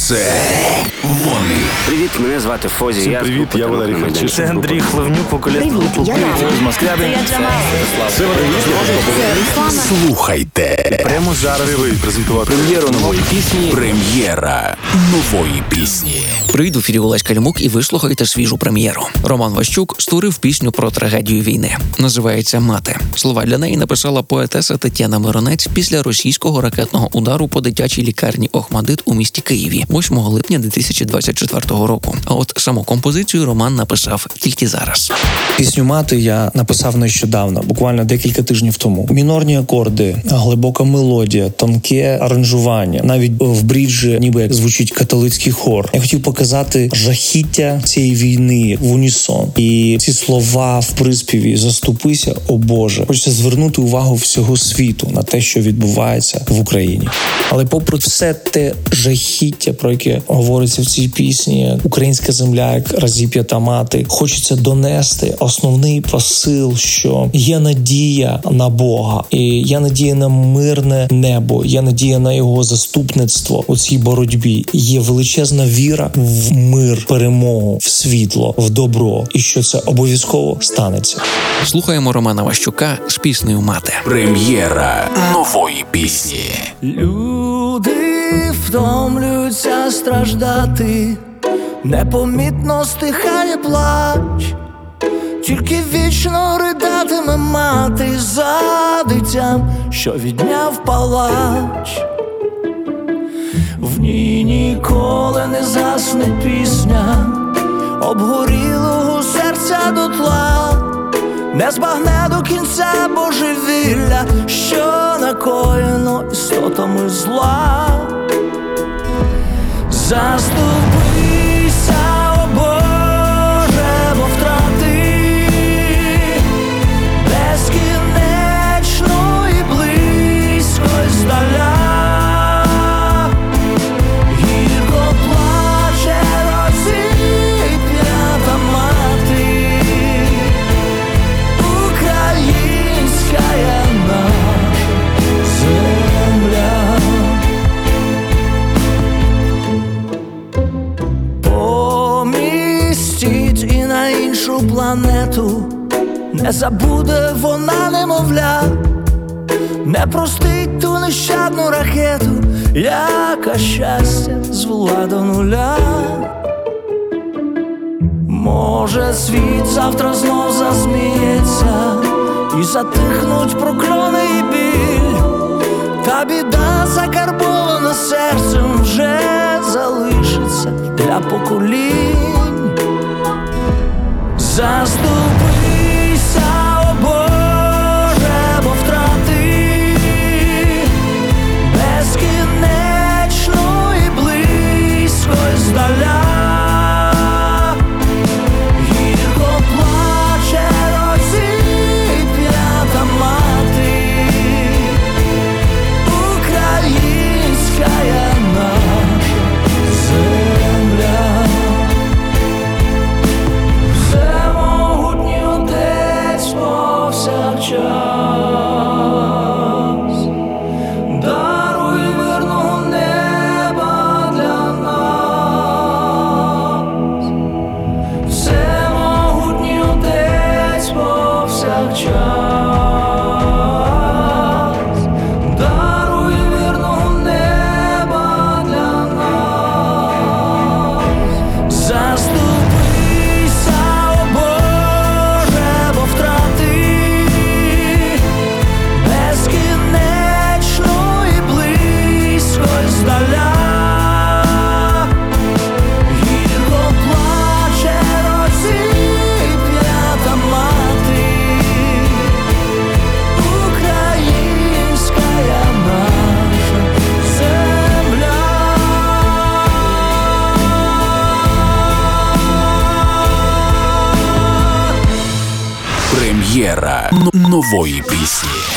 Це вони. Привіт, мене звати Фозі. Всім привіт, я Валерій Харчишин. Це Андрій Хливнюк, вокаліст групи я Надя. З Москви. Це я Джамал. Це Слухайте. Прямо зараз презентувати прем'єру нової пісні. Прем'єра нової пісні. Привіт, у ефірі Олесь Калімук, і ви слухаєте свіжу прем'єру. Роман Ващук створив пісню про трагедію війни. Називається «Мати». Слова для неї написала поетеса Тетяна Миронець після російського ракетного удару по дитячій лікарні «Охмадит» у місті Києві 8 липня 2024 року. А от саму композицію Роман написав тільки зараз. Пісню «Мати» я написав нещодавно, буквально декілька тижнів тому. Мінорні акорди, глибока мелодія, тонке аранжування. Навіть в бріджі ніби як звучить католицький хор. Я хотів показати жахіття цієї війни в унісон. І ці слова в приспіві «Заступися, о Боже». Хочеться звернути увагу всього світу на те, що відбувається в Україні. Але попри все те жахіття, про яке говориться в цій пісні, українська земля як розіп'ята мати, хочеться донести основний посил, що є надія на Бога, і є надія на мирне небо, є надія на його заступництво у цій боротьбі. Є величезна віра в мир, перемогу, в світло, в добро, і що це обов'язково станеться. Слухаємо Романа Ващука з піснею «Мати». Прем'єра нової пісні. Люди втомлюються страждати, непомітно стихає плач, тільки вічно ридатиме мати за дитям, що відняв палач. В ній ніколи не засне пісня обгорілого серця дотла, не збагне до кінця божевілля, що накоєно істотами зла. Заступися, о Боже, бо втрати безкінечно і близько і здаля. Гірко плаче розіп'ята мати, українська наша земля. Помістіть і на іншу планету, не забуде вона немовля, не простить ту нещадну ракету, яка щастя звела до нуля. Може, світ завтра знов засміється і затихнуть прокльони і біль, та біда, закарбована серцем, вже залишиться для поколінь. Заступися, о Боже, бо втрати безкінечно і близько і здаля. Гірко плаче розіп'ята мати, українська наша земля. Всемогутній Отець повсякчас, даруй мирного неба для нас. Всемогутній Отець повсякчас, даруй мирного неба для нас. Заступися, о Боже, бо втрати безкінечно і близько і здаля. Гірко плаче розіп'ята мати, українська наша земля. Прем'єра нової пісні.